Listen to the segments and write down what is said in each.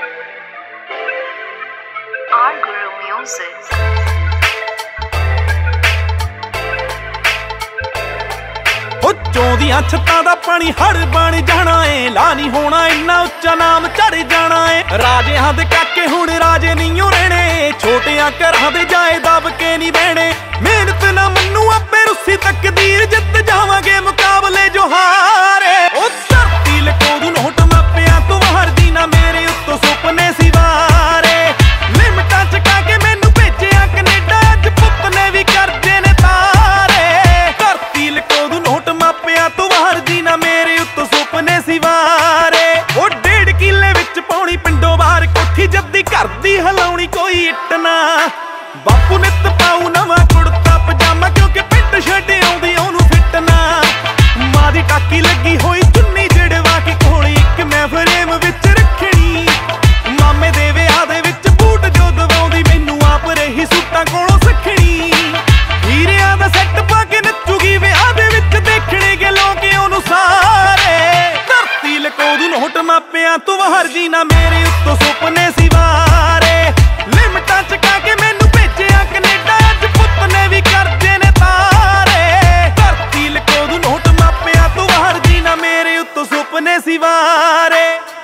Our Guru Music. ਚੌਂਦੀਆਂ ਛੱਤਾਂ ਦਾ ਪਾਣੀ ਹੜ ਬਣ ਜਾਣਾ ਏ, ਲਾ ਨਹੀਂ ਹੋਣਾ ਇੰਨਾ ਉੱਚਾ ਨਾਮ ਚੜ ਜਾਣਾ ਏ। ਰਾਜਿਆਂ ਦੇ ਕਾਕੇ ਹੁਣ ਰਾਜੇ ਨਹੀਂ ਓ ਰਹਿਣੇ, ਛੋਟਿਆਂ ਘਰਾਂ ਦੇ ਜਾਏ ਦਬ ਕੇ ਨਹੀਂ ਬਹਿਣੇ। ਮਿਹਨਤ ਨਾ ਮੰਨੂ ਆਪੇ ਰੁੱਸੀ ਤਕਦੀਰ, ਜਿੱਤ ਜਾਵਾਂਗੇ ਮੁਕਾਬਲੇ ਜੋ ਹਾਰੇ। ਉਹ ਧਰਤੀ ਲਕੋ ਦੂ ਨੋਟ ਮਾਪਿਆਂ ਤੋਂ ਹਰਦੀ ਨਾ ਮੇਰੇ ਉੱਤੋਂ ਸੁਪਨੇ ਸੀ ਵਾਰੇ। ਲਿਮਟਾਂ ਚਕਾ ਕੇ ਮੈਨੂੰ ਭੇਜਿਆ ਕੈਨੇਡਾ, ਅੱਜ ਪੁੱਤ ਨੇ ਵੀ ਕਰਜੇ ਨੇ ਤਾਰੇ। ਧਰਤੀ ਲਕੋ ਦੂ ਨੋਟ ਮਾਪਿਆਂ ਤੋਂ ਹਰਦੀ ਨਾ ਮੇਰੇ ਉੱਤੋਂ ਸੁਪਨੇ ਸੀ ਵਾਰੇ। ਉਹ 1.5 ਕਿੱਲੇ ਵਿੱਚ ਪਾਉਣੀ ਪਿੰਡੋਂ ਬਾਹਰ ਕੋਠੀ, ਜੱਦੀ ਘਰ ਦੀ ਹਲਾਉਣੀ ਕੋਈ ਇੱਟ ਨਾ। ਬਾਪੂ ਨਿੱਤ ਪਾਉ ਨਵਾਂ ਕੁੜਤਾ ਪਜਾਮਾ, ਕਿਉਂਕਿ ਪਿੰਡ ਛੱਡ ਆਉਂਦੀ ਉਹਨੂੰ ਫਿੱਟ ਨਾ। ਮਾਂ ਦੀ ਟਾਕੀ ਲੱਗੀ ਹੋਈ ਚੁੰਨੀ ਜੜਵਾ ਕੇ ਕੋਲ ਇੱਕ ਮੈਂ ਫਰੇਮ ਵਿੱਚ ਰੱਖਣੀ। ਮਾਮੇ ਦੇ ਵਿਆਹ ਦੇ ਵਿੱਚ ਬੂਟ ਜੋ ਦਵਾਉਂਦੀ, ਮੈਨੂੰ ਆਪ ਰਹੀ ਸੂਟਾਂ ਕੋਲੋਂ ਸਿੱਖਣੀ। ਹੀਰਿਆਂ ਦਾ ਸੈੱਟ ਪਾ ਕੇ ਨੱਚੂਗੀ ਵਿਆਹ ਦੇ ਵਿੱਚ, ਦੇਖਣੇ ਗੇ ਲੋਕ ਉਹਨੂੰ ਸਾਰੇ। ਧਰਤੀ ਲਕੋ ਦੂ ਨੋਟ ਮਾਪਿਆਂ ਤੋਂ ਹਰਜੀ ਨਾ ਮੇਰੇ ਉੱਤੋਂ ਸੁਪਨੇ ਸੀ ਵਾਰੇ। ਲਿਮਟਾਂ ਚਕਾ ਕੇ ਮੈਨੂੰ ਭੇਜਿਆ ਕੈਨੇਡਾ, ਅੱਜ ਪੁੱਤ ਨੇ ਵੀ ਕਰਜੇ ਨੇ ਤਾਰੇ। ਧਰਤੀ ਲਕੋ ਦੂ ਨੋਟ ਮਾਪਿਆਂ ਤੋਂ ਹਰਜੀ ਨਾ ਮੇਰੇ ਉੱਤੋਂ ਸੁਪਨੇ ਸੀ ਵਾਰੇ।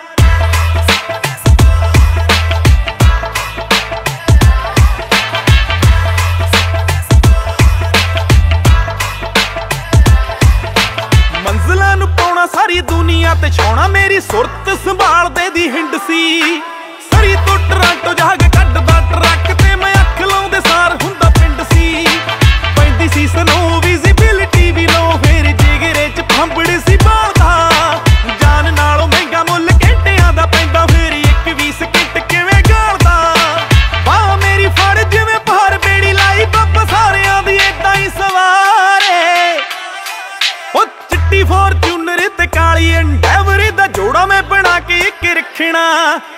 ਮੰਜ਼ਲਾਂ ਨੂੰ ਪਾਉਣਾ ਸਾਰੀ ਦੁਨੀਆ ਤੇ ਛਾਉਣਾ, ਮੇਰੀ ਸੁਰਤ ਸੰਭਾਲਦੇ ਦੀ ਹਿੰਡ ਸੀ। ਸਰੀ ਤੋਂ ਟਰਾਂਟੋ ਜਾ ਕੇ ਕੱਢਦਾ ਟਰੱਕ ਤੇ ਮੈਂ ਅੱਖ ਲਾਉਂਦੇ ਸਾਰ ਹੁੰਦਾ ਪਿੰਡ ਸੀ। ਪੈਂਦੀ ਸੀ ਸਨੋ ਵਿਜ਼ਿਬਿਲਿਟੀ ਵੀ ਲੋ, ਫੇਰ ਜਿਗਰੇ ਚ ਫੰਬੜ ਸੀ ਬਾਲਦਾ। ਜਾਨ ਨਾਲੋਂ ਮਹਿੰਗਾ ਮੁੱਲ ਘੰਟਿਆਂ ਦਾ ਪੈਂਦਾ, ਫੇਰ 21 ਸਕਿੰਟ ਕਿਵੇਂ ਗਾਲਦਾ। ਬਾਹ ਮੇਰੀ ਫੜ ਜਿਵੇਂ ਭਾਰ ਬੇੜੀ ਲਾਈ, ਬੱਬ ਸਾਰਿਆਂ ਦੀ ਏਦਾਂ ਹੀ ਸਵਾਰੇ। ਉਹ ਚਿੱਟੀ ਫੋਰਚੂਨਰ ਤੇ ਕਾਲੀ ਐਂਡੈਵਰ ਦਾ ਜੋੜਾ ਮੈਂ ਬਣਾ ਕੇ ਇੱਕ ਰੱਖਣਾ।